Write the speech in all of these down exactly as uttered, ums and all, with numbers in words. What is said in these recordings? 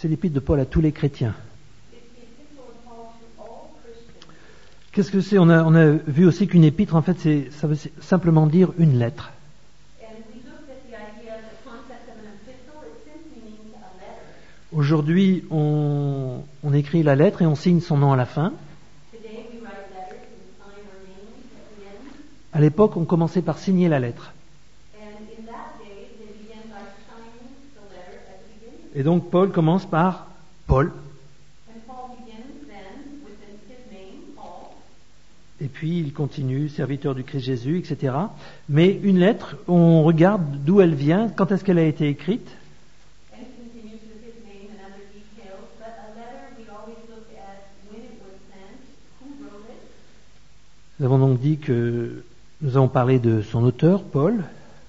c'est l'épître de Paul à tous les chrétiens. Qu'est-ce que c'est ? On a, on a vu aussi qu'une épître, en fait, c'est, ça veut simplement dire une lettre. Aujourd'hui, on, on écrit la lettre et on signe son nom à la fin. À l'époque, on commençait par signer la lettre. Et donc, Paul commence par Paul. Et puis, il continue, serviteur du Christ Jésus, et cetera. Mais une lettre, on regarde d'où elle vient, quand est-ce qu'elle a été écrite. Nous avons donc dit que nous avons parlé de son auteur, Paul.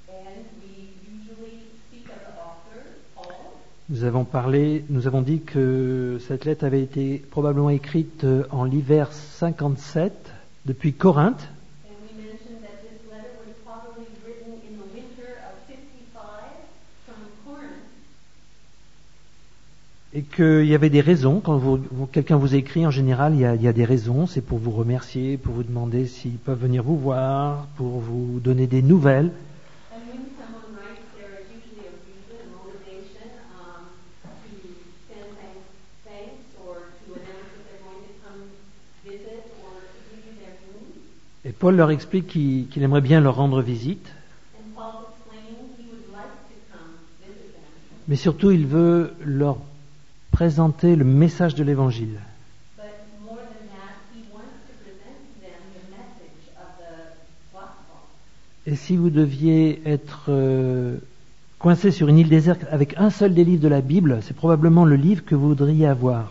Nous avons parlé, nous avons dit que cette lettre avait été probablement écrite en l'hiver cinquante-sept depuis Corinthe. Et qu'il y avait des raisons. Quand vous, vous, quelqu'un vous écrit, en général, il y, a, il y a des raisons. C'est pour vous remercier, pour vous demander s'ils peuvent venir vous voir, pour vous donner des nouvelles. Et Paul leur explique qu'il, qu'il aimerait bien leur rendre visite. Mais surtout, il veut leur présenter le message de l'Évangile. Et si vous deviez être euh, coincé sur une île déserte avec un seul des livres de la Bible, c'est probablement le livre que vous voudriez avoir.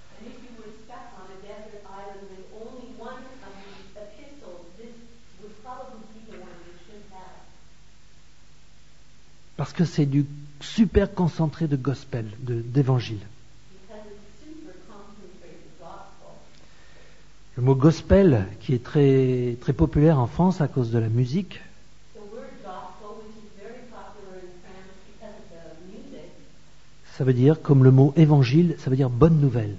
Parce que c'est du super concentré de gospel, de, d'évangile. Le mot gospel, qui est très, très populaire en France à cause de la musique, ça veut dire, comme le mot évangile, ça veut dire bonne nouvelle.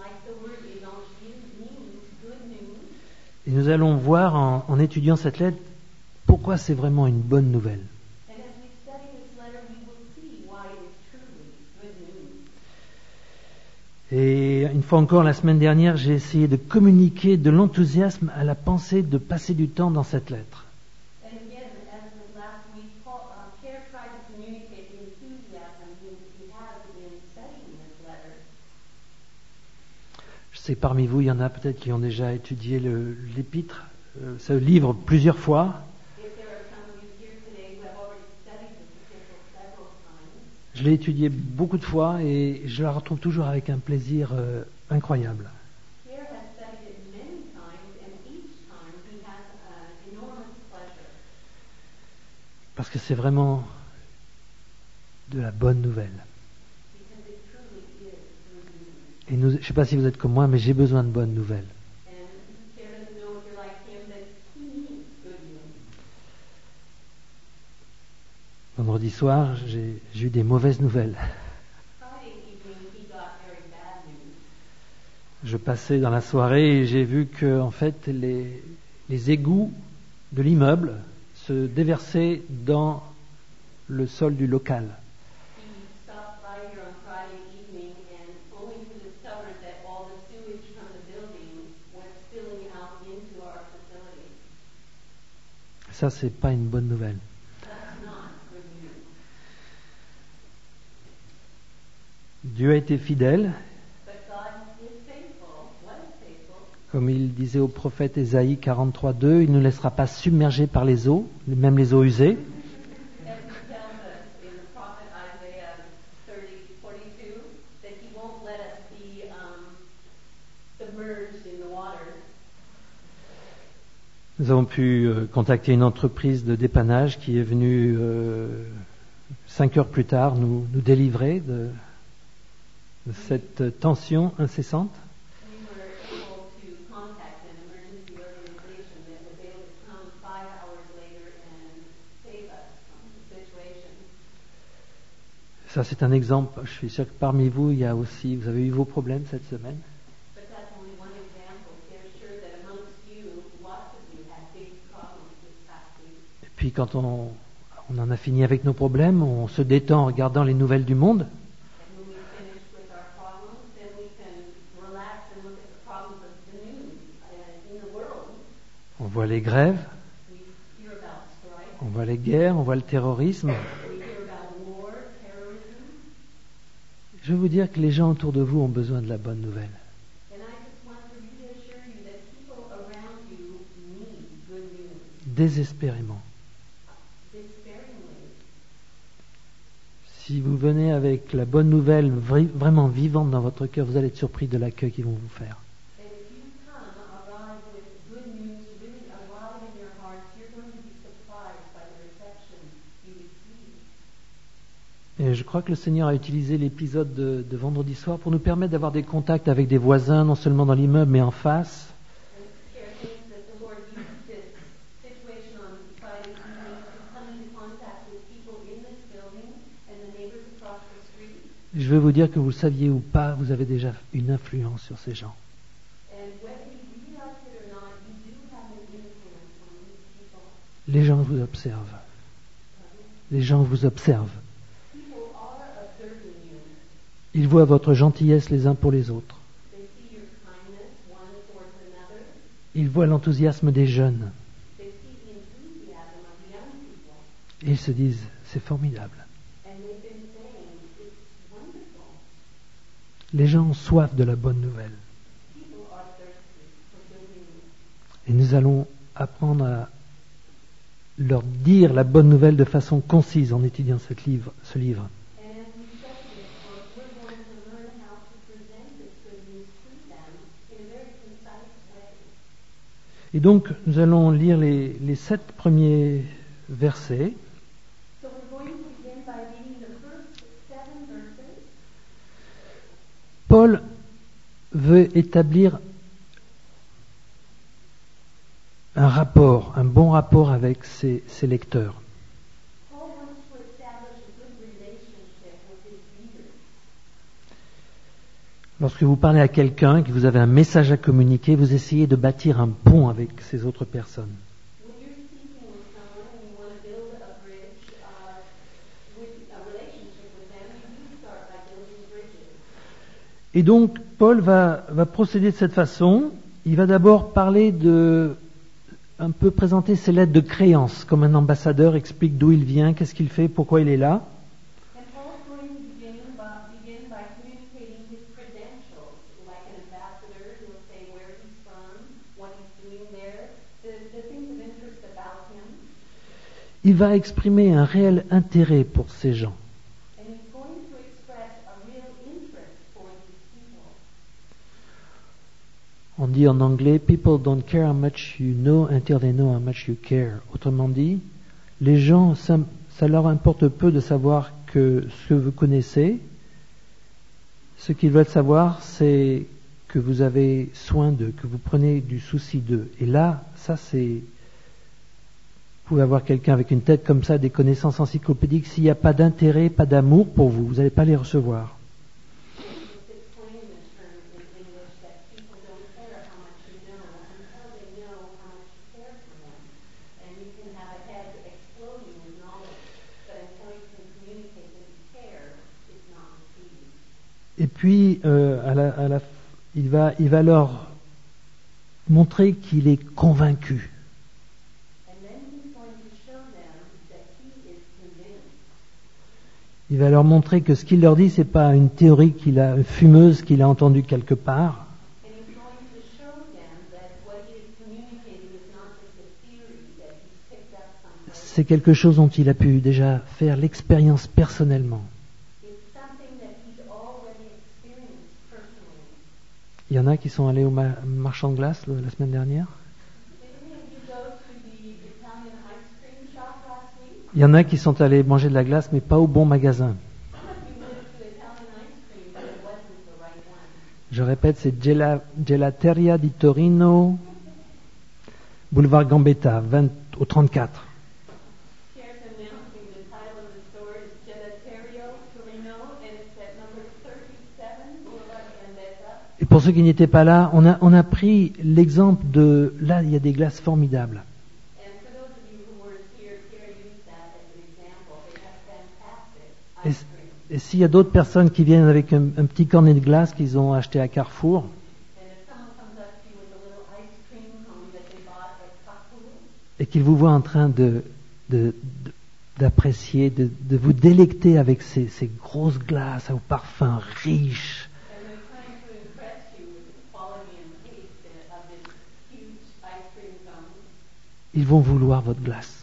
Et nous allons voir en, en étudiant cette lettre pourquoi c'est vraiment une bonne nouvelle. Et une fois encore, la semaine dernière, j'ai essayé de communiquer de l'enthousiasme à la pensée de passer du temps dans cette lettre. Je sais, parmi vous, il y en a peut-être qui ont déjà étudié le, l'épître, euh, ce livre plusieurs fois. Je l'ai étudié beaucoup de fois et je la retrouve toujours avec un plaisir euh, incroyable. Parce que c'est vraiment de la bonne nouvelle. Et nous, je ne sais pas si vous êtes comme moi, mais j'ai besoin de bonnes nouvelles. Vendredi soir, j'ai, j'ai eu des mauvaises nouvelles. Je passais dans la soirée et j'ai vu que, en fait, les, les égouts de l'immeuble se déversaient dans le sol du local. Ça, c'est pas une bonne nouvelle. Dieu a été fidèle, comme il disait au prophète Ésaïe quarante-trois deux, il ne nous laissera pas submerger par les eaux, même les eaux usées. Nous avons pu euh, contacter une entreprise de dépannage qui est venue euh, cinq heures plus tard nous, nous délivrer de, de cette tension incessante. Ça, c'est un exemple. Je suis sûr que parmi vous, il y a aussi, vous avez eu vos problèmes cette semaine. Et puis, quand on, on en a fini avec nos problèmes, on se détend en regardant les nouvelles du monde. On voit les grèves, on voit les guerres, on voit le terrorisme. Je veux vous dire que les gens autour de vous ont besoin de la bonne nouvelle. Désespérément. Si vous venez avec la bonne nouvelle vri- vraiment vivante dans votre cœur, vous allez être surpris de l'accueil qu'ils vont vous faire. Et je crois que le Seigneur a utilisé l'épisode de, de vendredi soir pour nous permettre d'avoir des contacts avec des voisins, non seulement dans l'immeuble, mais en face. Je veux vous dire que vous le saviez ou pas, vous avez déjà une influence sur ces gens. Les gens vous observent. Les gens vous observent. Ils voient votre gentillesse les uns pour les autres. Ils voient l'enthousiasme des jeunes. Et ils se disent, c'est formidable. Les gens ont soif de la bonne nouvelle. Et nous allons apprendre à leur dire la bonne nouvelle de façon concise en étudiant cette livre, ce livre. Et donc, nous allons lire les, les sept premiers versets. Paul veut établir un rapport, un bon rapport avec ses, ses lecteurs. Lorsque vous parlez à quelqu'un, que vous avez un message à communiquer, vous essayez de bâtir un pont avec ces autres personnes. Et donc, Paul va, va procéder de cette façon. Il va d'abord parler de, un peu présenter ses lettres de créance, comme un ambassadeur explique d'où il vient, qu'est-ce qu'il fait, pourquoi il est là. Il va exprimer un réel intérêt pour ces gens. On dit en anglais, people don't care how much you know until they know how much you care. Autrement dit, les gens, ça, ça leur importe peu de savoir que ce que vous connaissez. Ce qu'ils veulent savoir, c'est que vous avez soin d'eux, que vous prenez du souci d'eux. Et là, ça c'est... Vous pouvez avoir quelqu'un avec une tête comme ça, des connaissances encyclopédiques. S'il n'y a pas d'intérêt, pas d'amour pour vous, vous n'allez pas les recevoir. Et puis, euh, à la, à la, il va, il va leur montrer qu'il est convaincu. Il va leur montrer que ce qu'il leur dit, c'est pas une théorie qu'il a fumeuse qu'il a entendue quelque part. C'est quelque chose dont il a pu déjà faire l'expérience personnellement. Il y en a qui sont allés au ma- marchand de glace le- la semaine dernière. Il y en a qui sont allés manger de la glace, mais pas au bon magasin. Je répète, c'est Gela- Gelateria di Torino, boulevard Gambetta, vingt au trente-quatre. Et pour ceux qui n'étaient pas là, on a, on a pris l'exemple de... Là, il y a des glaces formidables. Et, et s'il y a d'autres personnes qui viennent avec un, un petit cornet de glace qu'ils ont acheté à Carrefour, et qu'ils vous voient en train de, de, de, d'apprécier, de, de vous délecter avec ces, ces grosses glaces au parfum riche, ils vont vouloir votre glace.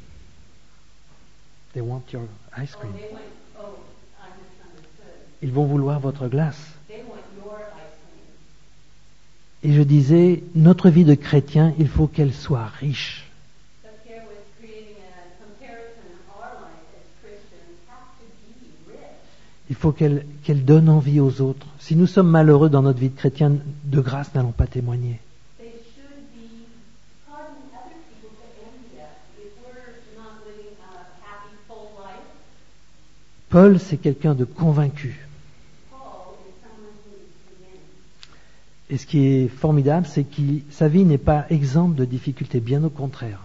They want your ice cream. Ils vont vouloir votre glace. Et je disais, notre vie de chrétien, il faut qu'elle soit riche. Il faut qu'elle, qu'elle donne envie aux autres. Si nous sommes malheureux dans notre vie de chrétien, de grâce, n'allons pas témoigner. Paul, c'est quelqu'un de convaincu. Et ce qui est formidable, c'est que sa vie n'est pas exempte de difficultés, bien au contraire.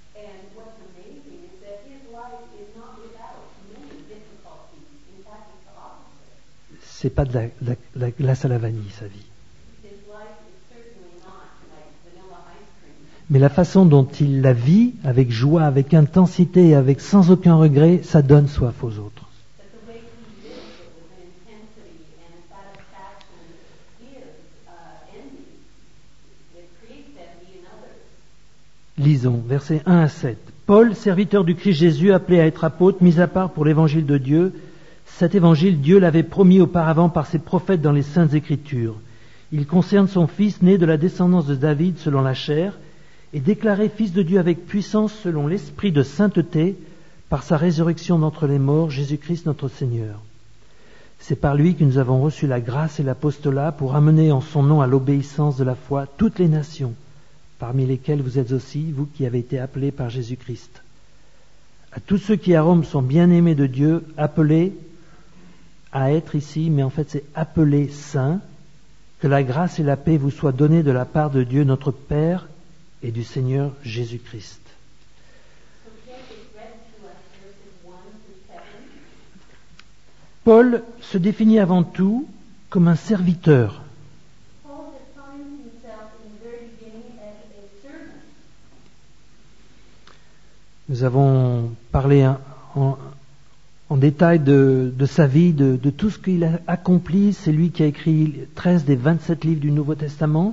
C'est pas de la, la, la glace à la vanille, sa vie. Mais la façon dont il la vit, avec joie, avec intensité, avec sans aucun regret, ça donne soif aux autres. Lisons, versets un à sept. Paul, serviteur du Christ Jésus, appelé à être apôtre, mis à part pour l'évangile de Dieu. Cet évangile, Dieu l'avait promis auparavant par ses prophètes dans les Saintes Écritures. Il concerne son Fils, né de la descendance de David selon la chair, et déclaré Fils de Dieu avec puissance selon l'esprit de sainteté, par sa résurrection d'entre les morts, Jésus-Christ notre Seigneur. C'est par lui que nous avons reçu la grâce et l'apostolat pour amener en son nom à l'obéissance de la foi toutes les nations, parmi lesquels vous êtes aussi, vous qui avez été appelés par Jésus-Christ. À tous ceux qui à Rome sont bien-aimés de Dieu, appelés à être ici, mais en fait c'est appelés saints, que la grâce et la paix vous soient données de la part de Dieu notre Père et du Seigneur Jésus-Christ. Paul se définit avant tout comme un serviteur. Nous avons parlé en, en, en détail de, de sa vie, de, de tout ce qu'il a accompli. C'est lui qui a écrit treize des vingt-sept livres du Nouveau Testament.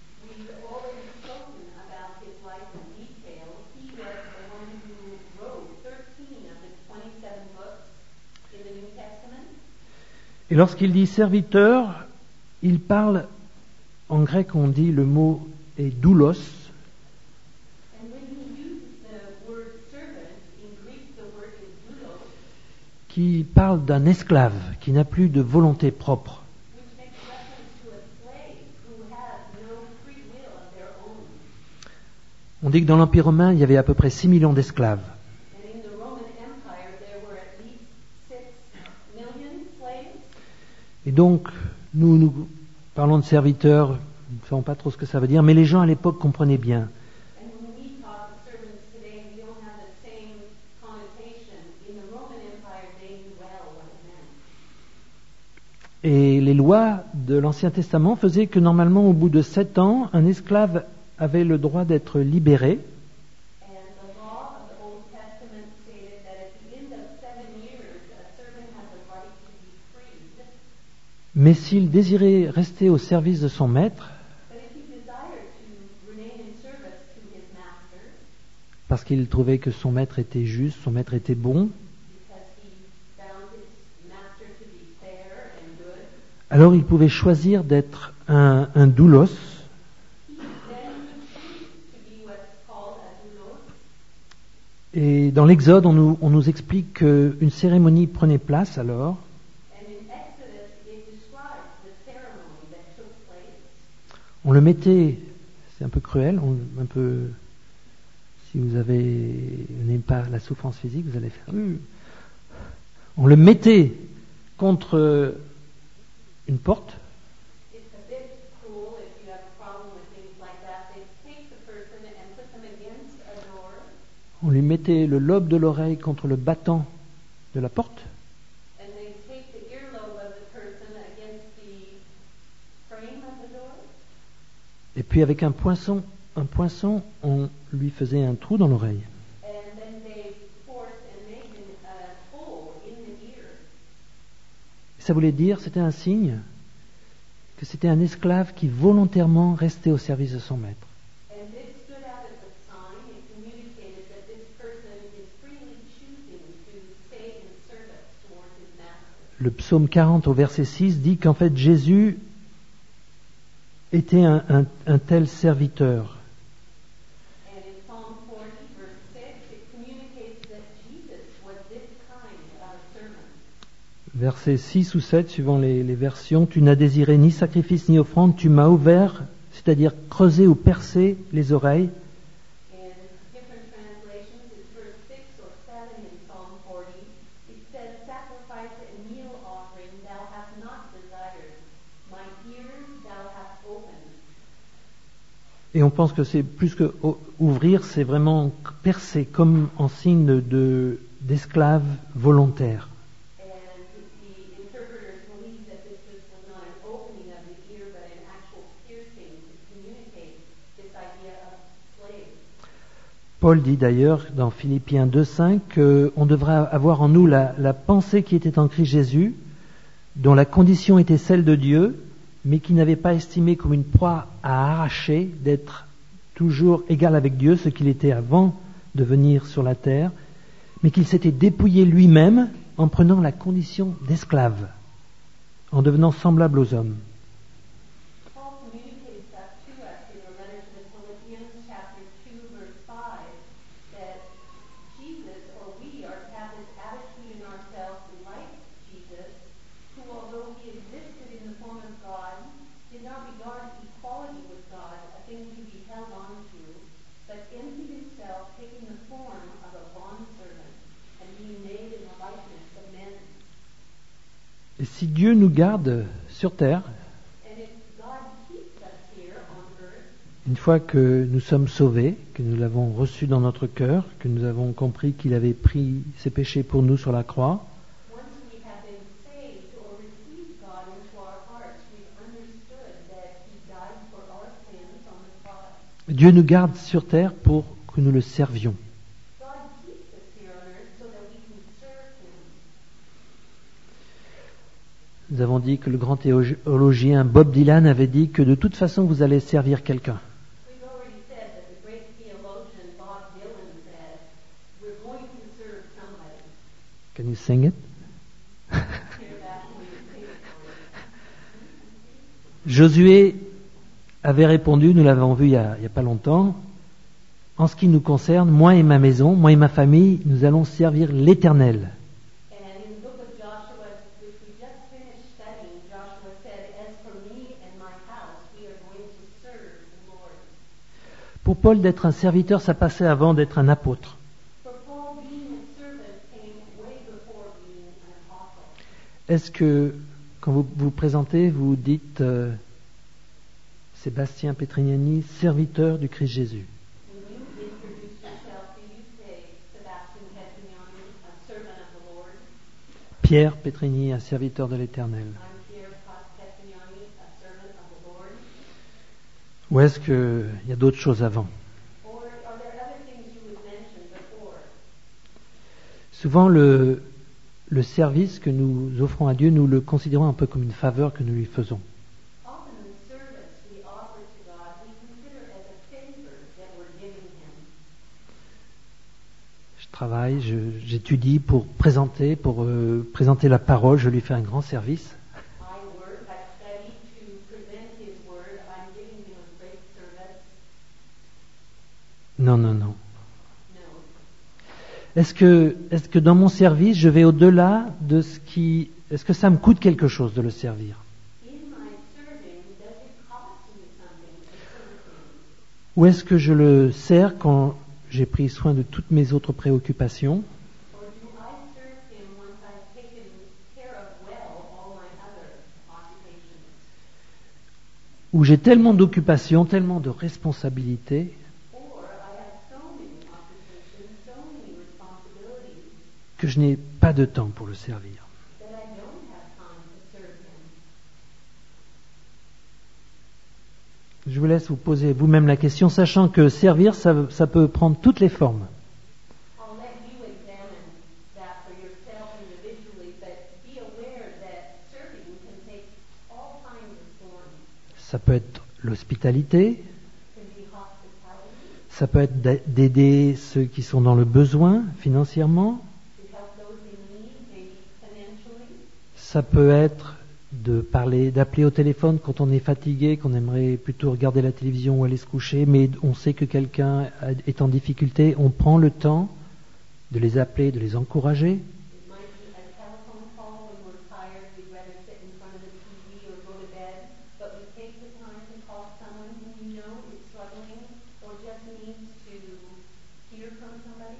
Et lorsqu'il dit serviteur, il parle, en grec on dit le mot est doulos. Qui parle d'un esclave qui n'a plus de volonté propre. On dit que dans l'Empire romain, il y avait à peu près six millions d'esclaves. Et donc, nous, nous parlons de serviteurs, nous ne savons pas trop ce que ça veut dire, mais les gens à l'époque comprenaient bien. Et les lois de l'Ancien Testament faisaient que normalement, au bout de sept ans, un esclave avait le droit d'être libéré. Mais s'il désirait rester au service de son maître, parce qu'il trouvait que son maître était juste, son maître était bon, alors il pouvait choisir d'être un, un doulos. Et dans l'Exode, on nous, on nous explique qu'une cérémonie prenait place alors. On le mettait, c'est un peu cruel, on, un peu, si vous avez, vous n'aimez pas la souffrance physique, vous allez faire. On le mettait contre une porte. It's a bit cruel if you have a problem with things like that. They take the person and put them against a door, On lui mettait le lobe de l'oreille contre le battant de la porte. and they take the earlobe of the person against the frame of the door, Et puis avec un poinçon, un poinçon, on lui faisait un trou dans l'oreille. and then they force and make an- a hole in the ear. Ça voulait dire, c'était un signe que c'était un esclave qui volontairement restait au service de son maître. And this stood out as a sign. It communicated that this person is freely choosing to stay in service towards his master. Le psaume quarante au verset six dit qu'en fait Jésus était un, un- un tel serviteur. And in Psalm forty, verse six, it communicates that Jesus was this kind of a servant. Verset six ou sept, suivant les, les versions, tu n'as désiré ni sacrifice ni offrande, tu m'as ouvert, c'est-à-dire creusé ou percé les oreilles. In different translations, it's verse six or seven in Psalm forty. It says, sacrifice and meal offering thou hast not desired. My ears thou hast opened. Et on pense que c'est plus que o- ouvrir, c'est vraiment percer comme en signe de, de- d'esclave volontaire. And the interpreters believe that this just was not an opening of the ear, but an actual piercing to communicate this idea of slave. Paul dit d'ailleurs dans Philippiens deux cinq qu'on devrait avoir en nous la, la pensée qui était en Christ Jésus, dont la condition était celle de Dieu, mais qui n'avait pas estimé comme une proie à arracher d'être toujours égal avec Dieu, ce qu'il était avant de venir sur la terre, mais qu'il s'était dépouillé lui-même en prenant la condition d'esclave, en devenant semblable aux hommes. Paul communicates that to us in the letter to the Philippians, chapter two, verse five, that Jesus, or we, are to have this attitude in ourselves like Jesus, who, although he existed in the form of God, did not regard equality with God a thing to be held on to, but emptied himself, taking the form of a bondservant, and being made in the likeness of men. Et si Dieu nous garde sur terre, And if God keeps us here on earth, une fois que nous sommes sauvés, que nous l'avons reçu dans notre cœur, que nous avons compris qu'il avait pris ses péchés pour nous sur la croix, once we have been saved or received God into our hearts, we've understood that He died for our sins on the cross. Dieu nous garde sur terre pour que nous le servions. God keeps us here on earth so that we can serve Him. Nous avons dit que le grand théologien Bob Dylan avait dit que de toute façon vous allez servir quelqu'un. We've already said that the great theologian Bob Dylan said, we're going to serve somebody. Can you sing it? Hear that when you sing it for us. Josué avait répondu, nous l'avons vu il y a, il y a pas longtemps, en ce qui nous concerne, moi et ma maison, moi et ma famille, nous allons servir l'Éternel. And in the book of Joshua, which we just finished studying, Joshua said, as for me and my house, we are going to serve the Lord. Pour Paul, d'être un serviteur, ça passait avant d'être un apôtre. For Paul, being a servant came way before being an apostle. Est-ce que, quand vous vous présentez, vous dites euh, Sébastien Petrignani, serviteur du Christ Jésus? When you introduce yourself, do you say, Sebastian Petrignani, a servant of the Lord? Pierre Petrigny, un serviteur de l'Éternel. I'm Pierre Petrignani, a servant of the Lord? Ou est-ce qu'il y a d'autres choses avant? Or are there other things you would mention before? Souvent, le, le service que nous offrons à Dieu, nous le considérons un peu comme une faveur que nous lui faisons. Often the service we offer to God, we consider as a favor that we're giving Him. Je travaille, je- j'étudie pour présenter, pour euh, présenter la parole, je lui fais un grand service. I work, I study to present His Word, I'm giving Him a great service. Non, non, non. No. Est-ce que, est-ce que dans mon service, je vais au-delà de ce qui... Est-ce que ça me coûte quelque chose de le servir? In my serving, does it cost me something to serve Him? Ou est-ce que je le sers quand j'ai pris soin de toutes mes autres préoccupations? Or do I serve Him once I've taken care of well où j'ai tellement d'occupations, tellement de responsabilités, or I have so many occupations, so many responsibilities que je n'ai pas de temps pour le servir. that I don't have time to serve Him. Je vous laisse vous poser vous-même la question, sachant que servir, ça, ça peut prendre toutes les formes. I'll let you examine that for yourself individually, but be aware that serving can take all kinds of forms. Ça peut être l'hospitalité, It can be hospitality, ça peut être d'a- d'aider ceux qui sont dans le besoin financièrement, to help those in need, maybe financially. ça peut être de parler, d'appeler au téléphone quand on est fatigué, qu'on aimerait plutôt regarder la télévision ou aller se coucher, mais on sait que quelqu'un a- est en difficulté, on prend le temps de les appeler, de les encourager. It might be a telephone call when we're tired, we'd rather sit in front of the T V or go to bed, but we take the time to call someone who we know is struggling or just needs to hear from somebody.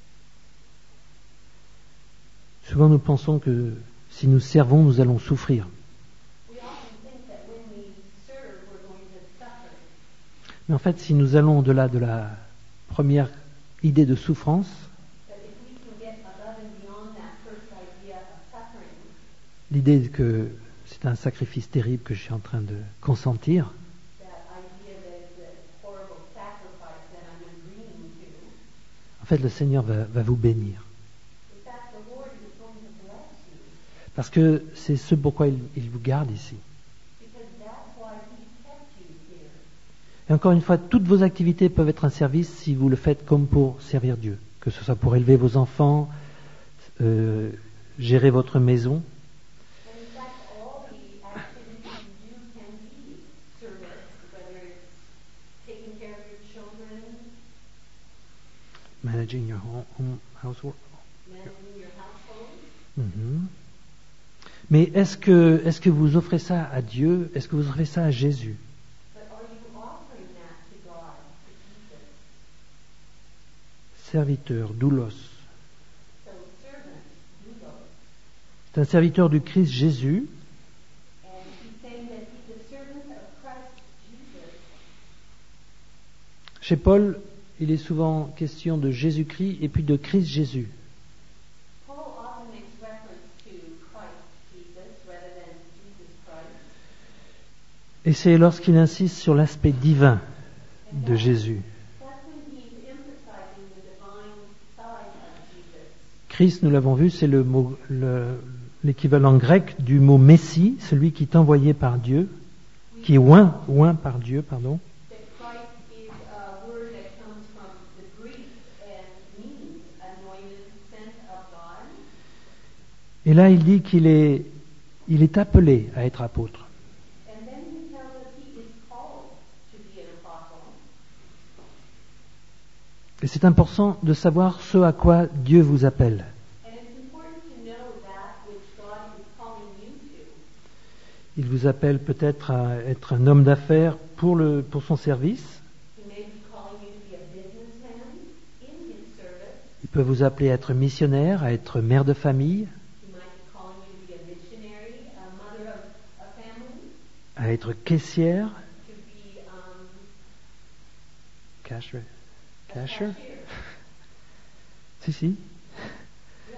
Souvent nous pensons que si nous servons, nous allons souffrir. We often think that when we serve, we're going to suffer. Mais en fait, si nous allons au-delà de la première idée de souffrance, But if we can get above and beyond that first idea of suffering, l'idée que c'est un sacrifice terrible que je suis en train de consentir, that idea that it's a horrible sacrifice that I'm agreeing to, en fait, le Seigneur va, va vous bénir. in fact, the Lord is going to bless you Parce que c'est ce pourquoi il, il vous garde ici. because that's why He kept you here. Et encore une fois, toutes vos activités peuvent être un service si vous le faites comme pour servir Dieu. Que ce soit pour élever vos enfants, euh, gérer votre maison. And in fact, all the activities you do can be service, whether it's taking care of your children, Managing your home, home housework. managing your household. Mhm. Mais est-ce que, est-ce que vous offrez ça à Dieu? Est-ce que vous offrez ça à Jésus? But are you offering that to God, to Jesus? Serviteur, doulos. So servant, doulos. C'est un serviteur du Christ Jésus And he's saying that he's a servant of Christ Jesus. Chez Paul, il est souvent question de Jésus-Christ et puis de Christ Jésus. Paul often makes reference to Christ Jesus rather than Jesus Christ. Et c'est lorsqu'il insiste sur l'aspect divin de Jésus. That's when he's emphasizing the divine side of Jesus. Christ, nous l'avons vu, c'est le mot, le- l'équivalent grec du mot Messie, celui qui est envoyé par Dieu, qui est oint, oint par Dieu, pardon. That Christ is a word that comes from the Greek and means anointed, sent of God. Et là, il dit qu'il est, il est appelé à être apôtre. And then he tells us he is called to be an apostle. Et c'est important de savoir ce à quoi Dieu vous appelle. And it's important to know that which God is calling you to. Il vous appelle peut-être à être un homme d'affaires pour, le, pour son service. He may be calling you to be a businessman in his service. Il peut vous appeler à être missionnaire, à être mère de famille, He might be calling you to be a missionary, a mother of a family, à être caissière, to be um, cashier. a Cashier? cashier. Si, si. Yeah.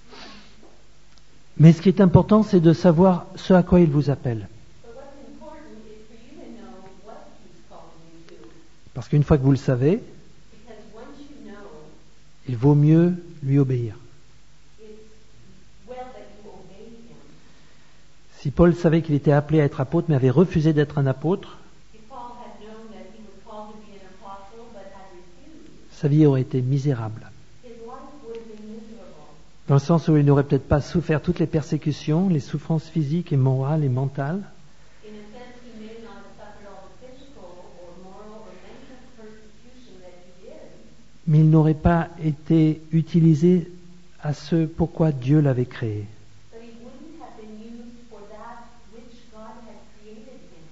Mais ce qui est important, c'est de savoir ce à quoi il vous appelle. But what's important is for you to know what he's calling you to. Parce qu'une fois que vous le savez, Because once you know, il vaut mieux lui obéir. it's well that you obey him. Si Paul savait qu'il était appelé à être apôtre, mais avait refusé d'être un apôtre, If Paul had known that he was called to be an apostle but had refused, sa vie aurait été misérable. his life would have been miserable. Dans le sens où il n'aurait peut-être pas souffert toutes les persécutions, les souffrances physiques et morales et mentales, In a sense, he may not have suffered all the physical or moral or mental persecution that you did, mais il n'aurait pas été utilisé à ce pourquoi Dieu l'avait créé. but he wouldn't have been used for that which God had created him.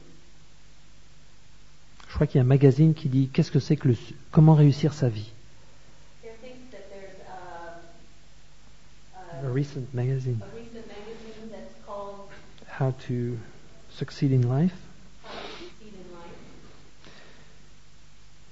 Je crois qu'il y a un magazine qui dit qu'est-ce que c'est que le, comment réussir sa vie. There thinks that there's a, A a, recent magazine, a recent magazine that's called How to Succeed in Life. How to Succeed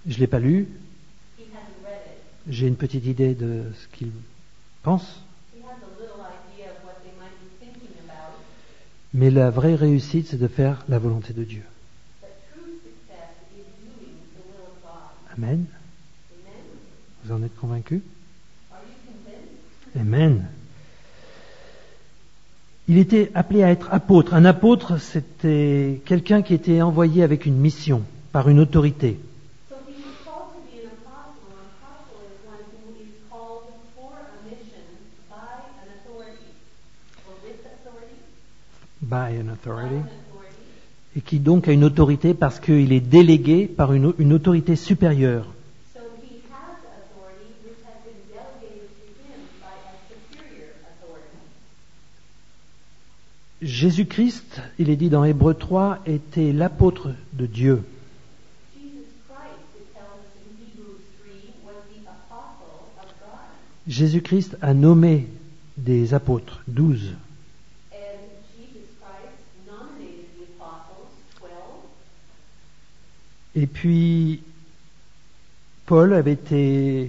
Je ne l'ai pas lu. He hasn't read it. J'ai une petite idée de ce qu'il pense. He has a little idea of what they might be thinking about. Mais la vraie réussite, c'est de faire la volonté de Dieu. But true success is doing the will of God. Amen. Amen? Vous en êtes convaincus? Are you convinced? Amen. Il était appelé à être apôtre. Un apôtre, c'était quelqu'un qui était envoyé avec une mission, par une autorité. So he was called to be an apostle. An apostle is one who is called for a mission by an authority, or with authority, By an by authority. an authority. Et qui donc a une autorité parce qu'il est délégué par une, une autorité supérieure. So he has authority which has been delegated to him by a superior authority. Jésus-Christ, il est dit dans Hébreux trois, était l'apôtre de Dieu. Jesus Christ, it tells us in Hebrews three, was the apostle of God. Jésus-Christ a nommé des apôtres, douze. And Jesus Christ nominated the apostles, twelve. Et puis, Paul avait été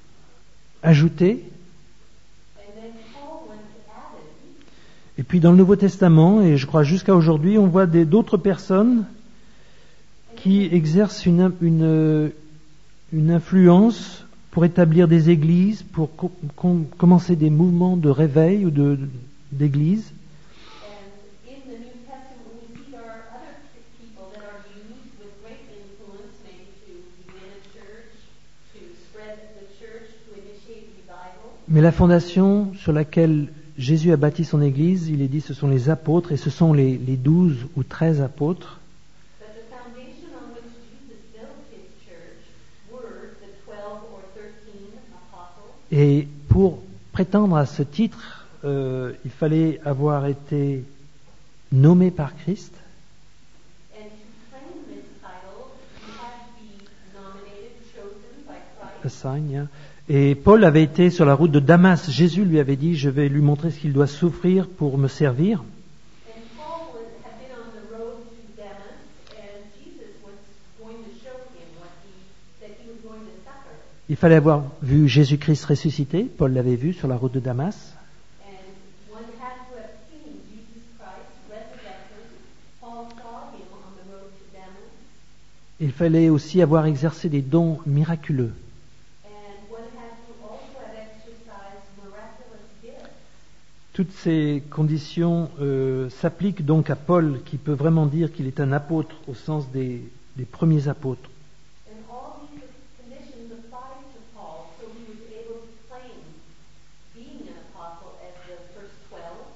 ajouté. And then Paul was added. Et puis dans le Nouveau Testament, et je crois jusqu'à aujourd'hui, on voit des- d'autres personnes qui exercent une, une, une influence pour établir des églises, pour co- com- commencer des mouvements de réveil ou de, d'église. And in the New Testament, we see there are other people that are used with great influence, maybe to begin a church, to spread the church, to initiate revival. Mais la fondation sur laquelle Jésus a bâti son église, il est dit, ce sont les apôtres, et ce sont les, les douze ou treize apôtres. But the foundation on which Jesus built his church were the twelve or thirteen apostles. Et pour prétendre à ce titre, euh, il fallait avoir été nommé par Christ, And to claim this title, you had to be nominated, chosen by Christ. assigned, yeah. Et Paul avait été sur la route de Damas. Jésus lui avait dit, je vais lui montrer ce qu'il doit souffrir pour me servir. And Paul was, had been on the road to Damas, and Jesus was going to show him what he, that he was going to suffer. Il fallait avoir vu Jésus-Christ ressuscité. Paul l'avait vu sur la route de Damas. And one had to have seen Jesus Christ resurrected. Paul saw him on the road to Damas. Il fallait aussi avoir exercé des dons miraculeux. And one had to also have exercised miraculous gifts. Toutes ces conditions euh, s'appliquent donc à Paul, qui peut vraiment dire qu'il est un apôtre au sens des, des premiers apôtres. And all these conditions applied to Paul, so he was able to claim being an apostle as the first twelve.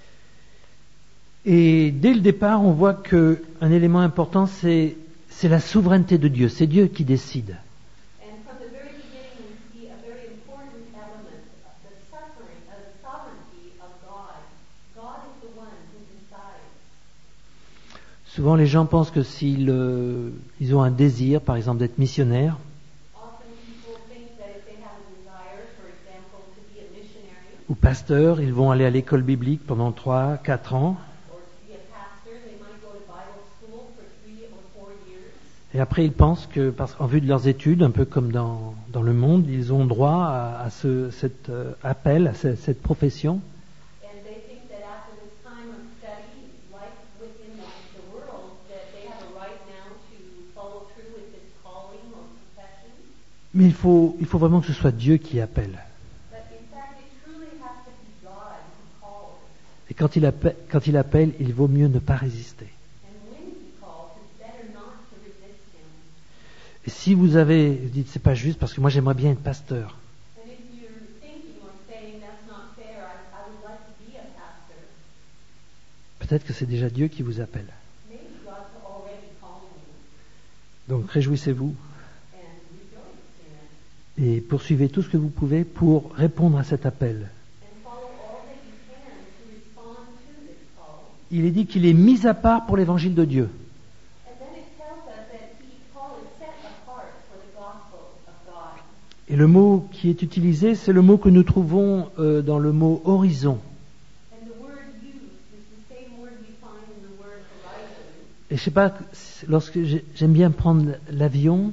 Et dès le départ, on voit qu'un élément important, c'est, c'est la souveraineté de Dieu. C'est Dieu qui décide. And from the very beginning, we see a very important element, the suffering, uh, the sovereignty of God. God is the one who decides. Souvent, les gens pensent que s'ils euh, ils ont un désir, par exemple, d'être missionnaire, Often people think that if they have a desire, for example, to be a missionary ou pasteur, ils vont aller à l'école biblique pendant trois, quatre ans, or to be a pastor, they might go to Bible school for three or four years. et après ils pensent que, parce, en vue de leurs études, un peu comme dans, dans le monde, ils ont droit à, à ce, cet euh, appel, à ce- cette profession. And they think that after this time of study, like within the, the world, that they have a right now to follow through with this calling or profession. Mais il faut, il faut vraiment que ce soit Dieu qui appelle. But in fact, it truly has to be God who calls. Et quand il, appelle, quand il appelle, il vaut mieux ne pas résister. And when he calls, it's better not to resist him. Et si vous avez, vous dites, c'est pas juste parce que moi j'aimerais bien être pasteur. And if you're thinking or saying that's not fair, I, I would like to be a pastor, Peut-être que c'est déjà Dieu qui vous appelle. maybe God's already calling you. Donc réjouissez-vous And rejoice in it. et poursuivez tout ce que vous pouvez pour répondre à cet appel. And follow all that you can to respond to this call. Il est dit qu'il est mis à part pour l'évangile de Dieu. And then it tells us that he, Paul is set apart for the gospel of God. Et le mot qui est utilisé, c'est le mot que nous trouvons euh, dans le mot horizon. And the word used is the same word we find in the word horizon. Et je sais pas, lorsque j'ai- j'aime bien prendre l'avion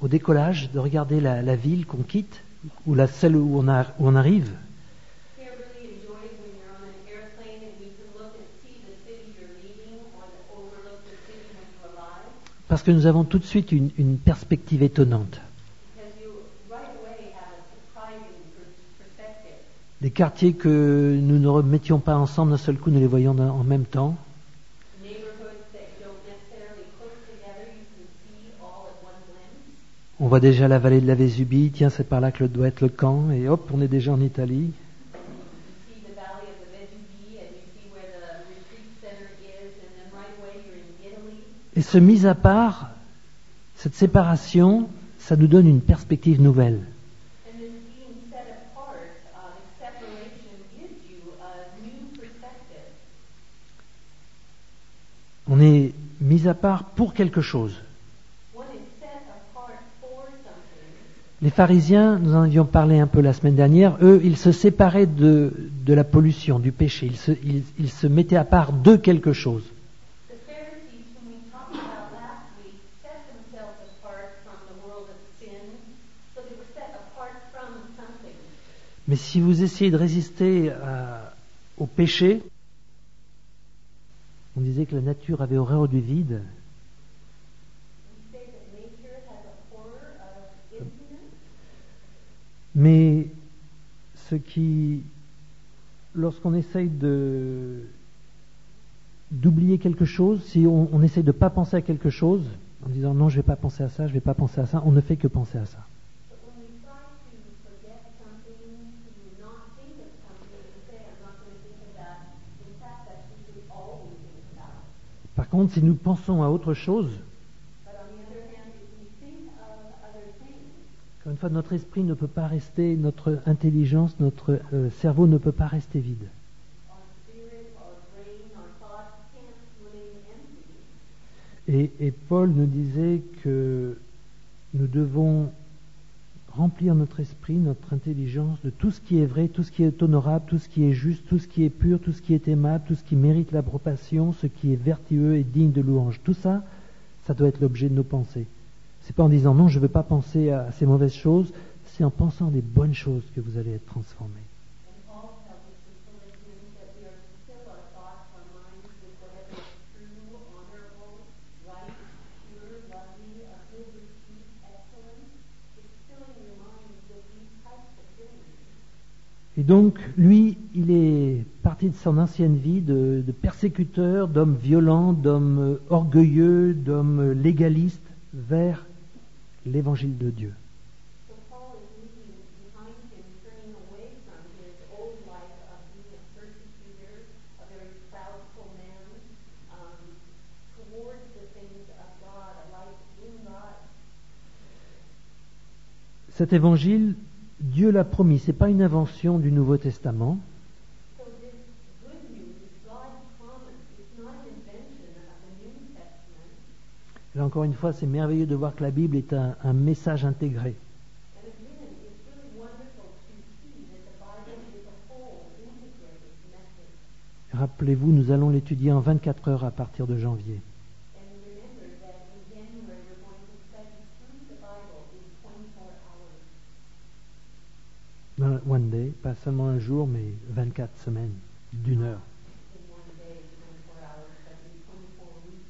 au décollage, de regarder la, la ville qu'on quitte, ou la celle où on, a, où on arrive. They're really enjoying when you're on an airplane and you can look and see the city you're leaving or the, overlook the city when you arrive. Parce que nous avons tout de suite une, une perspective étonnante. Because you right away have a surprising per- perspective. Des quartiers que nous ne remettions pas ensemble, d'un seul coup nous les voyons en en même temps. Neighborhoods that you don't necessarily put together, you can see all at one glimpse. On voit déjà la vallée de la Vésubie, tiens c'est par là que doit être le camp, et hop, on est déjà en Italie. You see the valley of the Vesuvie and you see where the retreat center is, and then right away you're in Italy. Et ce mis à part, cette séparation, ça nous donne une perspective nouvelle. And this being set apart, uh, this separation gives you a new perspective. On est mis à part pour quelque chose. One is set apart for something. Les pharisiens, nous en avions parlé un peu la semaine dernière, eux, ils se séparaient de, de la pollution, du péché. Ils se, ils, ils se mettaient à part de quelque chose. The Pharisees, whom we talked about last week, set themselves apart from the world of sin, so they were set apart from something. Mais si vous essayez de résister à- au péché, on disait que la nature avait horreur du vide. We say that nature has a horror of emptiness, Mais ce qui, lorsqu'on essaye de d'oublier quelque chose, si on, on essaye de ne pas penser à quelque chose, en disant non, je ne vais pas penser à ça, je ne vais pas penser à ça, on ne fait que penser à ça. but when we try to forget something, to not think of something, and say, I'm not going to think of that, in fact, that's usually all we think about. Par contre, si nous pensons à autre chose, But on the other hand, if we think of other things, encore une fois, notre esprit ne peut pas rester, notre intelligence, notre euh, cerveau ne peut pas rester vide. our spirit, our brain, our thoughts can't remain empty. Et, et Paul nous disait que nous devons remplir notre esprit, notre intelligence de tout ce qui est vrai, tout ce qui est honorable, tout ce qui est juste, tout ce qui est pur, tout ce qui est aimable, tout ce qui mérite l'approbation, ce qui est vertueux et digne de louange. Tout ça, ça doit être l'objet de nos pensées. C'est pas en disant non, je ne veux pas penser à ces mauvaises choses, c'est en pensant des bonnes choses que vous allez être transformés. And Paul tells us in Philippians that we are to fill our thoughts, our minds with whatever is true, honorable, right, pure, lovely, of good repute, excellent. It's filling your mind with these types of things. Et donc, lui, il est parti de son ancienne vie de, de persécuteur, d'homme violent, d'homme euh, orgueilleux, d'homme euh, légaliste, vers l'évangile de Dieu. So Paul is leaving behind him, turning away from his old life of being a persecutor, a very proudful man, um, towards the things of God, a life in God. Cet évangile, Dieu l'a promis, c'est pas une invention du Nouveau Testament. So this good news, God's promise, it's not an invention of the New Testament. Là encore une fois, c'est merveilleux de voir que la Bible est un, un message intégré. And again, it's really wonderful to see that the Bible is a whole, integrated message. Rappelez-vous, nous allons l'étudier en vingt-quatre heures à partir de janvier. And remember that in January we're going to study through the Bible in twenty-four hours. Dans One day, pas seulement un jour, mais vingt-quatre semaines, d'une heure. In one day, twenty-four hours, but in twenty-four weeks.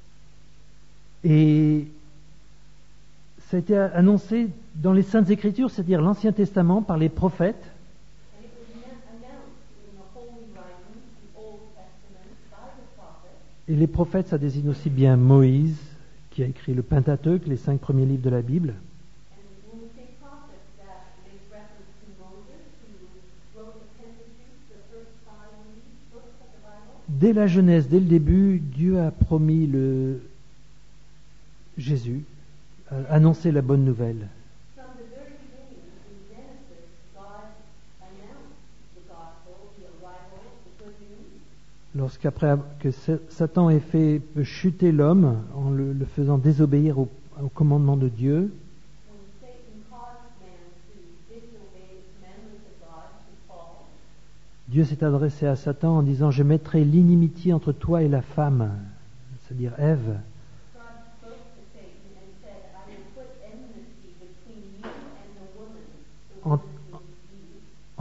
Et ça a été annoncé dans les Saintes Écritures, c'est-à-dire l'Ancien Testament, par les prophètes. And it was an- announced in the holy writings, the Old Testament, by the prophets. Et les prophètes, ça désigne aussi bien Moïse, qui a écrit le Pentateuque, les cinq premiers livres de la Bible. And when we say prophets, that makes reference to Moses, who wrote the Pentateuch, the first five books of the Bible. Dès la Genèse, dès le début, Dieu a promis le Jésus, a annoncé la bonne nouvelle. From the very beginning, in Genesis, God announced the gospel, the arrival, the good news. Lorsqu'après que Satan ait fait chuter l'homme en le, le faisant désobéir au, au commandement de Dieu, When Satan caused man to disobey the commandments of God, to fall, Dieu s'est adressé à Satan en disant « Je mettrai l'inimitié entre toi et la femme », c'est-à-dire Ève. God spoke to Satan and said, I will put enmity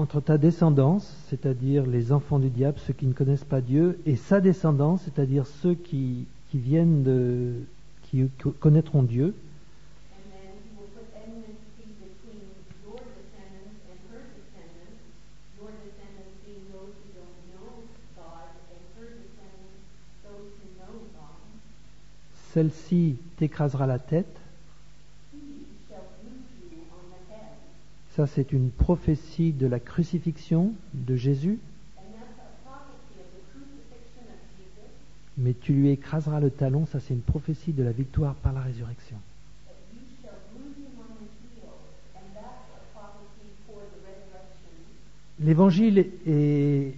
entre ta descendance, c'est-à-dire les enfants du diable, ceux qui ne connaissent pas Dieu, et sa descendance, c'est-à-dire ceux qui, qui viennent de, qui connaîtront Dieu. And then he will put enmity between your descendants and her descendants, your descendants being those who don't know God, and her descendants those who know God. Celle-ci t'écrasera la tête. He shall bruise you on the head. Ça, c'est une prophétie de la crucifixion de Jésus. And that's a prophecy of the crucifixion of Jesus, Mais tu lui écraseras le talon. Ça, c'est une prophétie de la victoire par la résurrection. that you shall bruise him on the heel, and that's a prophecy for the resurrection. L'évangile est,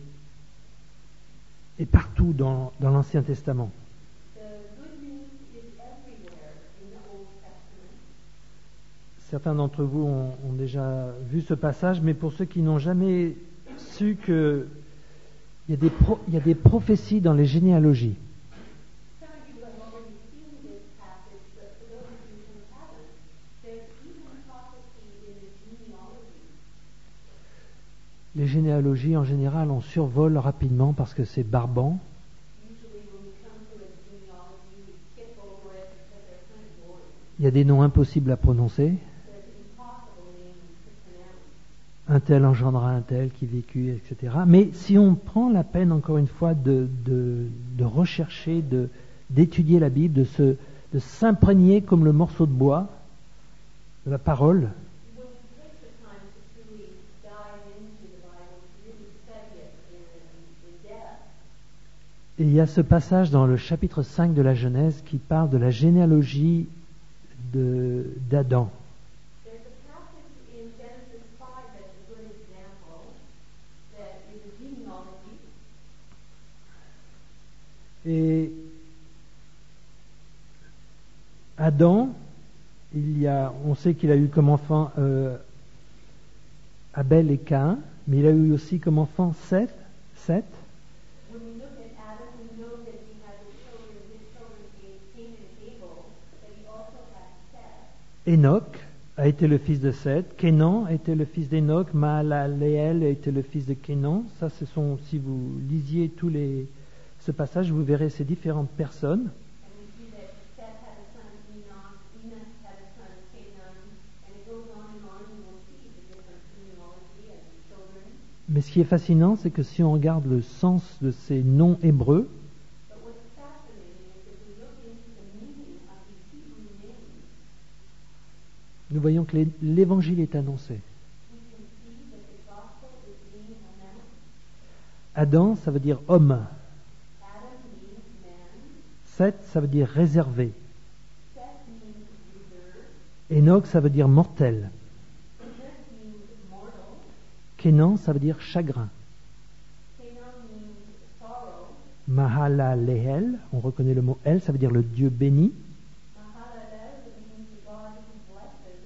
est partout dans, dans l'Ancien Testament. The good news is everywhere in the Old Testament. Certains d'entre vous ont, ont déjà vu ce passage, mais pour ceux qui n'ont jamais su que il y a des, pro- il y a des prophéties dans les généalogies. Some of you have already seen this passage, but for those of you who haven't, there's even prophecy in the genealogy. Les généalogies, en général, on survole rapidement parce que c'est barbant. Usually when we come to a genealogy, we skip over it because they're kind of boring. Il y a des noms impossibles à prononcer. There's impossible names to pronounce. Un tel engendra un tel qui vécut, et cetera. Mais si on prend la peine, encore une fois, de, de, de rechercher, de, d'étudier la Bible, de, se, de s'imprégner comme le morceau de bois de la parole, When we take the time to truly dive into the Bible, to really study it in, in depth, et il y a ce passage dans le chapitre cinq de la Genèse qui parle de la généalogie de, d'Adam. there's a passage in Genesis five that's a good example that is a genealogy. Et Adam, il y a, on sait qu'il a eu comme enfant euh, Abel et Caïn, mais il a eu aussi comme enfant Seth. Seth. When we look at Adam, we know that he had the children, his children being Cain and Abel, but he also had Seth. Enoch a été le fils de Seth, Kénan a été le fils d'Enoch, Mahalaleel a été le fils de Kénan. Ça, ce sont, si vous lisiez tous les, ce passage, vous verrez ces différentes personnes. And we see that Seth had a son Enoch, Enoch had a son Canaan, and it goes on and on, and we'll see the different genealogy and the children. Mais ce qui est fascinant, c'est que si on regarde le sens de ces noms hébreux, But what's fascinating is if we look into the meaning of these Hebrew names, nous voyons que l'é- l'évangile est annoncé. we can see that the gospel is being announced. Adam, ça veut dire homme. Adam means man, Seth, ça veut dire réservé. Seth means reserved, Enoch, ça veut dire mortel. Enoch means mortal, Kénan, ça veut dire chagrin. Canaan means sorrow, Mahalaleel, on reconnaît le mot El, ça veut dire le Dieu béni. Mahalalel means the God who blesses,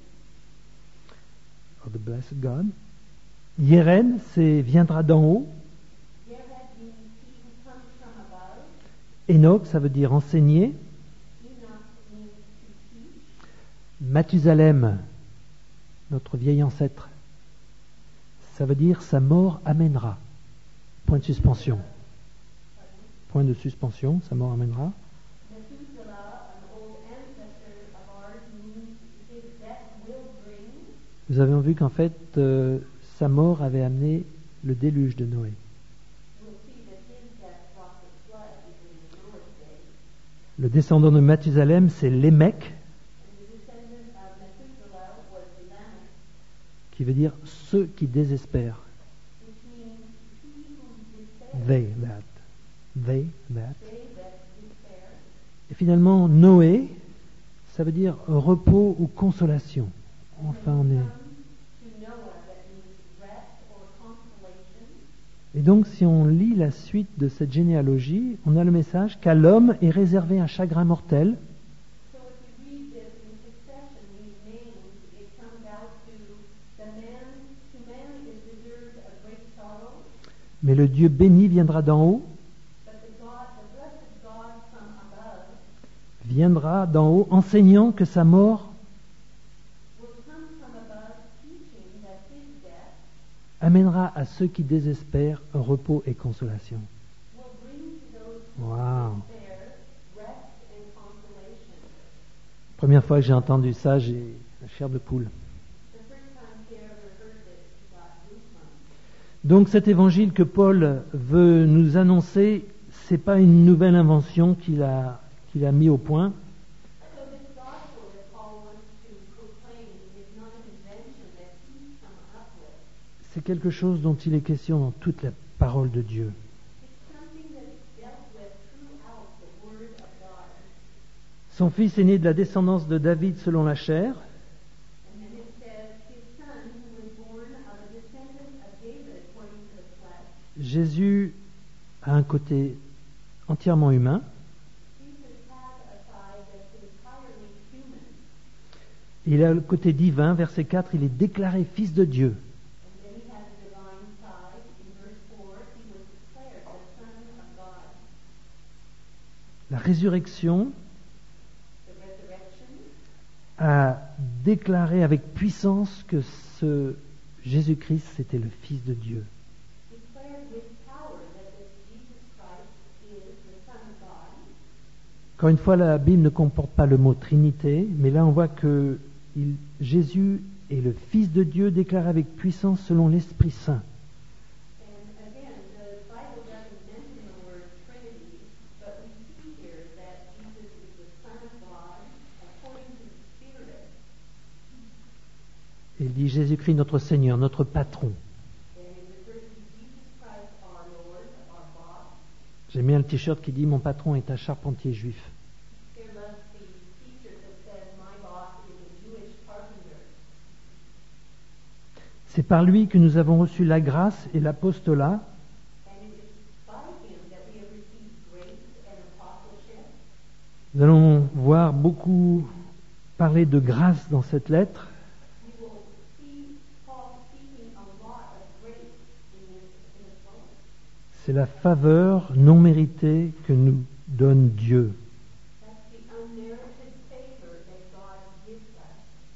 Or the blessed God. Yéren, c'est viendra d'en haut. Yered means he who comes from above, Enoch, ça veut dire enseigner. Enoch means to teach, Mathusalem, notre vieil ancêtre, ça veut dire sa mort amènera. Point de suspension. Point de suspension, sa mort amènera. Methuselah, an old ancestor of ours, means his death will bring. Nous avions vu qu'en fait, euh, sa mort avait amené le déluge de Noé. We'll see that his death brought the flood in Noah's day. Le descendant de Mathusalem, c'est Lémec, And the descendant of Methuselah was Lamech, qui veut dire ceux qui désespèrent. which means he who despairs. They that. They that. They that despair. Et finalement, Noé, ça veut dire repos ou consolation. Enfin, on est. Comes to Noah, that means rest or consolation. Et donc, si on lit la suite de cette généalogie, on a le message qu'à l'homme est réservé un chagrin mortel, So if you read this in succession, these names, it comes out to the man, to man is reserved a great sorrow, mais le Dieu béni viendra d'en haut, but the God, the blessed God from above, viendra d'en haut enseignant que sa mort will come from above, teaching that his death amènera à ceux qui désespèrent repos et consolation. will bring to those who Wow. despair rest and consolation. Première fois que j'ai entendu ça, j'ai la chair de poule. The first time Pierre ever heard this, he got goosebumps. Donc cet évangile que Paul veut nous annoncer, c'est pas une nouvelle invention qu'il a, qu'il a mis au point. So this gospel that Paul wants to proclaim is not an invention that he's come up with. C'est quelque chose dont il est question dans toute la parole de Dieu. It's something that is dealt with throughout the Word of God. Son fils est né de la descendance de David selon la chair. And then it says, his son, who was born of a descendant of David according to the flesh. Jésus a un côté entièrement humain. Jesus has a side that's entirely human. Il a le côté divin. Verset quatre, il est déclaré fils de Dieu. And then he has a divine side. In verse four, he was declared the Son of God. La résurrection The resurrection a déclaré avec puissance que ce Jésus-Christ, c'était le Fils de Dieu. declared with power that this Jesus Christ is the Son of God. Encore une fois, la Bible ne comporte pas le mot Trinité, mais là on voit que il- Jésus est le Fils de Dieu déclaré avec puissance selon l'Esprit Saint. And again, the Bible doesn't mention the word Trinity, but we see here that Jesus is the Son of God according to the Spirit. Il dit Jésus-Christ notre Seigneur, notre patron. And it refers to Jesus Christ our Lord, our boss. J'aime bien le t-shirt qui dit mon patron est un charpentier juif. Here loves the t-shirt that says, my boss is a Jewish carpenter. C'est par lui que nous avons reçu la grâce et l'apostolat. And it is by him that we have received grace and apostleship. Nous allons voir beaucoup parler de grâce dans cette lettre. We will see Paul speaking a lot of grace in this, in this book. C'est la faveur non méritée que nous donne Dieu. That's the unmerited favor that God gives us.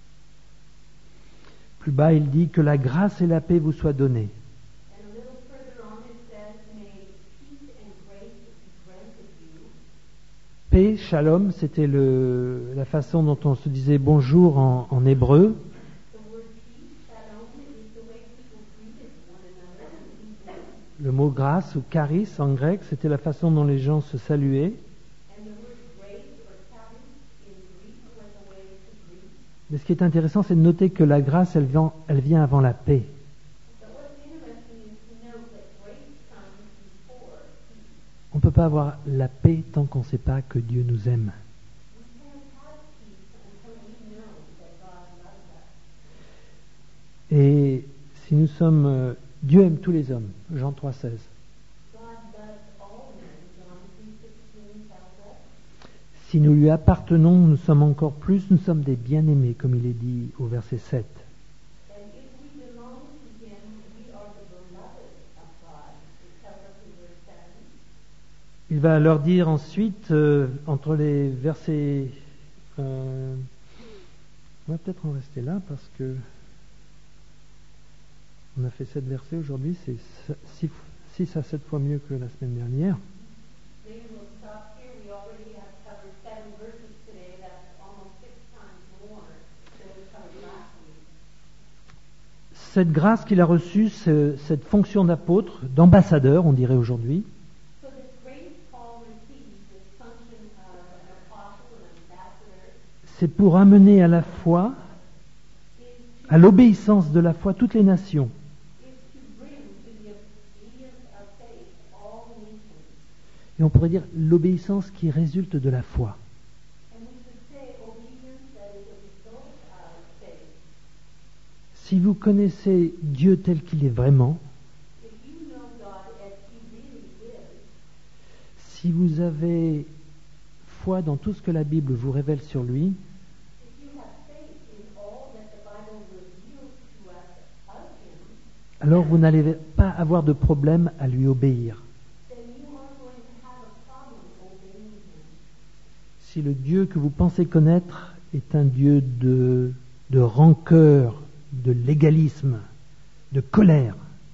Plus bas, il dit que la grâce et la paix vous soient données. And a little further on it says, may peace and grace be granted you. Paix, shalom, c'était le, la façon dont on se disait bonjour en, en hébreu. The word peace, shalom, is the way people greeted one another in Hebrew. Le mot grâce ou charis en grec, c'était la façon dont les gens se saluaient. And the word grace or charis in Greek was a way to greet. Mais ce qui est intéressant, c'est de noter que la grâce, elle vient, elle vient avant la paix. But what's interesting is to note that grace comes before peace. On ne peut pas avoir la paix tant qu'on ne sait pas que Dieu nous aime. We can't have peace until we know that God loves us. Et si nous sommes... euh, Dieu aime tous les hommes, Jean trois seize. God loves all men, John three sixteen tells us. Si nous lui appartenons, nous sommes encore plus, nous sommes des bien-aimés, comme il est dit au verset sept. And if we belong to him, we are the beloved of God. It tells us in verse seven. Il va leur dire ensuite, euh, entre les versets... euh, on va peut-être en rester là, parce que on a fait sept versets aujourd'hui, c'est six à sept fois mieux que la semaine dernière. Maybe we'll stop here. We already have covered seven verses today. That's almost six times more than we covered last week. Cette grâce qu'il a reçue, ce- cette fonction d'apôtre, d'ambassadeur, on dirait aujourd'hui, So this grace Paul received, this function of an apostle, an ambassador, c'est pour amener à la foi, is à l'obéissance de la foi, toutes les nations. is to bring to the obedience of faith all nations. Et on pourrait dire l'obéissance qui résulte de la foi. And we should say obedience that is a result of faith. Si vous connaissez Dieu tel qu'il est vraiment, If you know God as He really is, si vous avez foi dans tout ce que la Bible vous révèle sur lui, if you have faith in all that the Bible reveals to us of Him, alors vous n'allez pas avoir de problème à lui obéir. then you aren't going to have a problem obeying Him. Si le Dieu que vous pensez connaître est un Dieu de, de rancœur, de légalisme, de colère,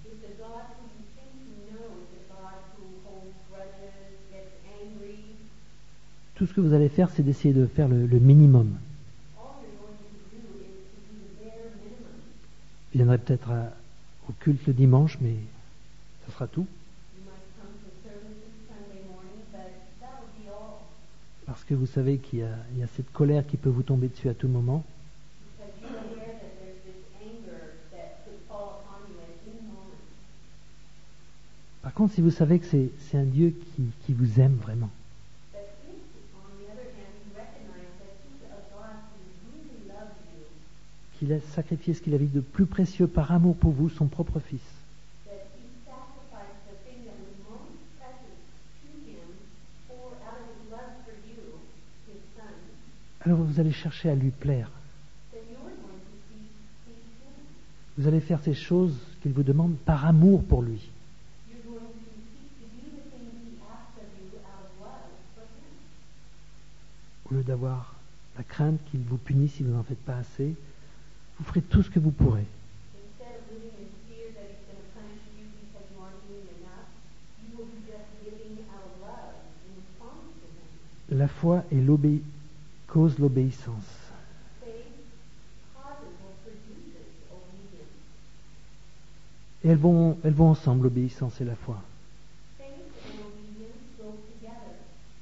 tout ce que vous allez faire, c'est d'essayer de faire le, le minimum. All you're going to do is to do the bare minimum. Je viendrai peut-être à- au culte le dimanche, mais ça sera tout. You might come to services Sunday morning, but that'll be all. Parce que vous savez qu'il y a, il y a cette colère qui peut vous tomber dessus à tout moment. Because you're aware that there's this anger that could fall upon you at any moment. Par contre, si vous savez que c'est, c'est un Dieu qui, qui vous aime vraiment, But if, on the other hand, you recognize that He's a God who really loves you, qu'il a sacrifié ce qu'il avait de plus précieux par amour pour vous, son propre Fils, that He sacrificed the thing that was most precious to Him for out of His love for you, His Son, alors vous allez chercher à lui plaire. then you're going to seek please Him. Vous allez faire ces choses qu'il vous demande par amour pour lui. You're going to seek to do the things He asks of you out of love for Him. Au lieu d'avoir la crainte qu'il vous punisse si vous n'en faites pas assez, vous ferez tout ce que vous pourrez. Instead of living in fear that He's going to punish you because you aren't doing enough, you will be just living out of love in response to Him. La foi est l'obé- cause l'obéissance. Faith causes or produces obedience. Et elles vont, elles vont ensemble, l'obéissance et la foi. Faith and obedience go together.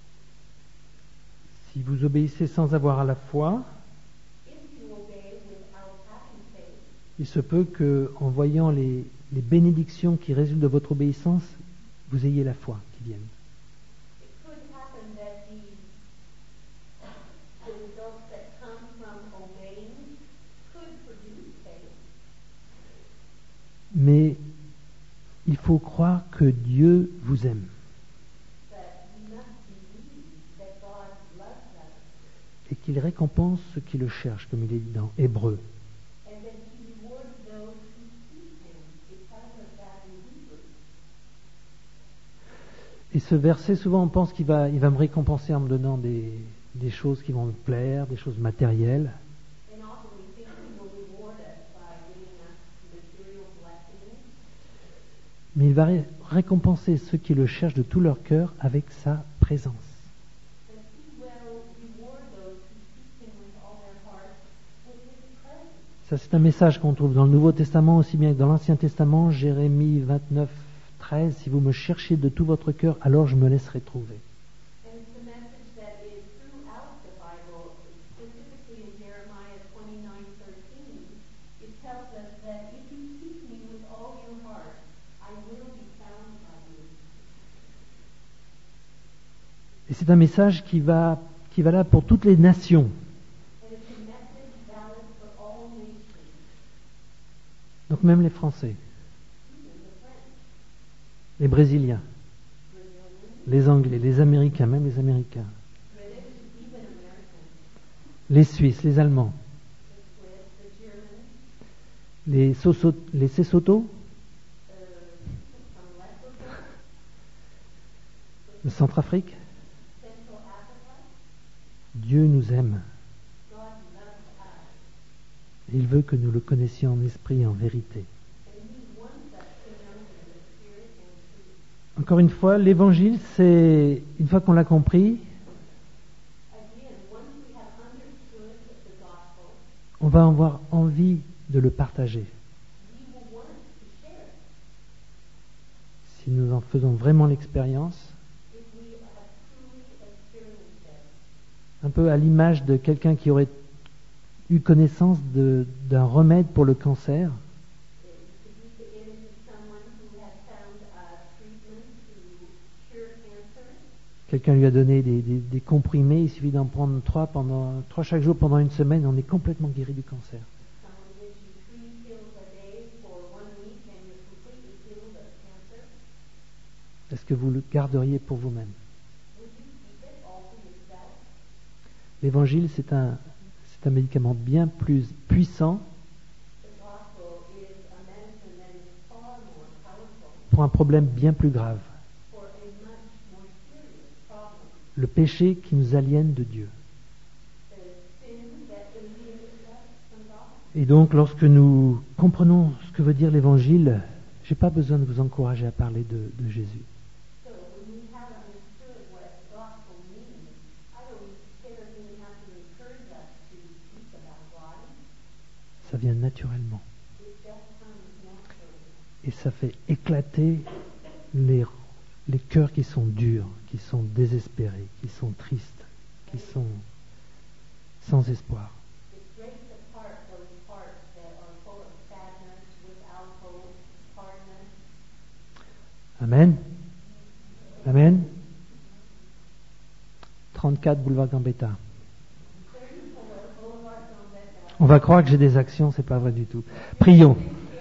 Si vous obéissez sans avoir à la foi, If you obey without having faith, il se peut que, en voyant les, les bénédictions qui résultent de votre obéissance, vous ayez la foi qui vienne. it could happen that the, the results that come from obeying could produce faith. Mais il faut croire que Dieu vous aime. But we must believe that God loves us Et qu'il récompense ceux qui le cherchent, comme il est dit dans Hébreux. and that He rewards those who seek Him. It tells us that in Hebrews. Et ce verset, souvent on pense qu'il va, il va me récompenser en me donnant des, des choses qui vont me plaire, des choses matérielles. And often we think He will reward us by giving us material blessings, Mais il va ré- récompenser ceux qui le cherchent de tout leur cœur avec sa présence. but He will reward those who seek Him with all their heart with His presence. Ça, c'est un message qu'on trouve dans le Nouveau Testament aussi bien que dans l'Ancien Testament, Jérémie vingt-neuf, treize. Si vous me cherchez de tout votre cœur, alors je me laisserai trouver. And it's a message that is throughout the Bible, specifically in Jeremiah twenty-nine thirteen. It tells us that if you seek me with all your heart, I will be found by you. Et c'est un message qui va, qui va là pour toutes les nations. And it's a message valid for all nations, Donc même les Français, even the French, les Brésiliens, Brazilians, les Anglais, les Américains, même les Américains, British, even Americans, les Suisses, les Allemands, the Swiss, the Germans, les, Soso, les Sesotho, uh, from Lesotho, le Centrafrique. Central Africa. Dieu nous aime. God loves us, Et il veut que nous le connaissions en esprit et en vérité. and He wants us to know Him in spirit and truth. Encore une fois, l'évangile, c'est, une fois qu'on l'a compris, Again, once we have understood the gospel, on va avoir envie de le partager. we will want to share it. Si nous en faisons vraiment l'expérience, If we have truly experienced it, un peu à l'image de quelqu'un qui aurait eu connaissance de- d'un remède pour le cancer, it could be the image of someone who has found a treatment to cure cancer. quelqu'un lui a donné des, des- des comprimés, il suffit d'en prendre trois pendant trois chaque jour pendant une semaine, on est complètement guéri du cancer. Someone gives you three pills a day for one week and you're completely healed of cancer. Est-ce que vous le garderiez pour vous-même? Would you keep it all for yourself? L'évangile, c'est un, c'est un médicament bien plus puissant The gospel is a medicine that is far more powerful pour un problème bien plus grave, for a much more serious problem. le péché qui nous aliène de Dieu. The sin that alienates us from God. Et donc, lorsque nous comprenons ce que veut dire l'évangile, j'ai pas besoin de vous encourager à parler de, de Jésus. So when we have understood what the gospel means, I don't Ça vient naturellement. It just comes naturally. Et ça fait éclater les, les cœurs qui sont durs, qui sont désespérés, qui sont tristes, qui sont sans espoir. It breaks apart those hearts that are full of sadness, without hope, hardness. Amen. Amen. trente-quatre boulevard Gambetta. On va croire que j'ai des actions, c'est pas vrai du tout. Prions.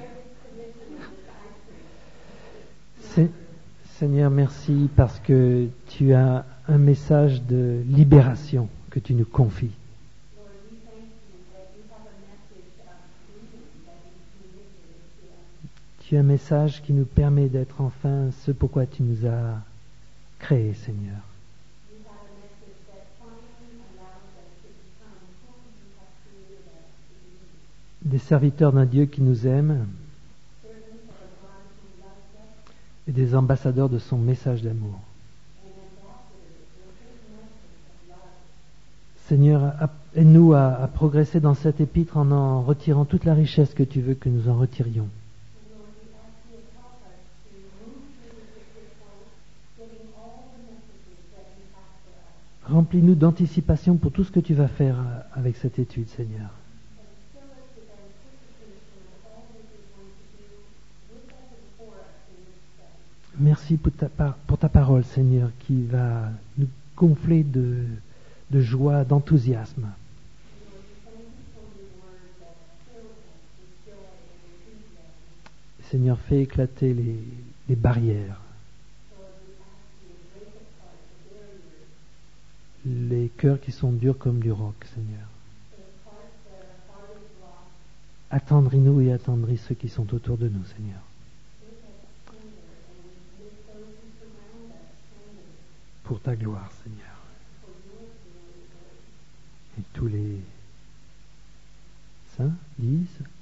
C'est- Seigneur, merci parce que tu as un message de libération que tu nous confies. Lord, we thank you that you have a message of freedom that you communicated to us. Tu as un message qui nous permet d'être enfin ce pourquoi tu nous as créés, Seigneur. You have a message that finally allows us to become who you have created us to be. Des serviteurs d'un Dieu qui nous aime Servants of a God who loves us et des ambassadeurs de son message d'amour. and ambassadors for his message of love. Seigneur, app- aide-nous à, à progresser dans cet épître en en retirant toute la richesse que tu veux que nous en retirions. And Lord, we ask you to help us to move through this epistle, getting all the messages that you have for us. Remplis-nous d'anticipation pour tout ce que tu vas faire euh, avec cette étude, Seigneur. And fill us with anticipation of all that you're going to do with us and for us in this study. Merci pour ta, par- pour ta parole, Seigneur, qui va nous gonfler de, de joie, d'enthousiasme. Lord, we thank you for your word that fills us with joy and enthusiasm. Seigneur, fais éclater les, les barrières, Lord, we ask you to break apart the barriers, les cœurs qui sont durs comme du roc, Seigneur. the hearts that are hard as rock. Attendris-nous et attendris ceux qui sont autour de nous, Seigneur. Make us tender and make those who surround us tender Pour ta gloire, Seigneur. for your glory, Lord. Et tous les saints disent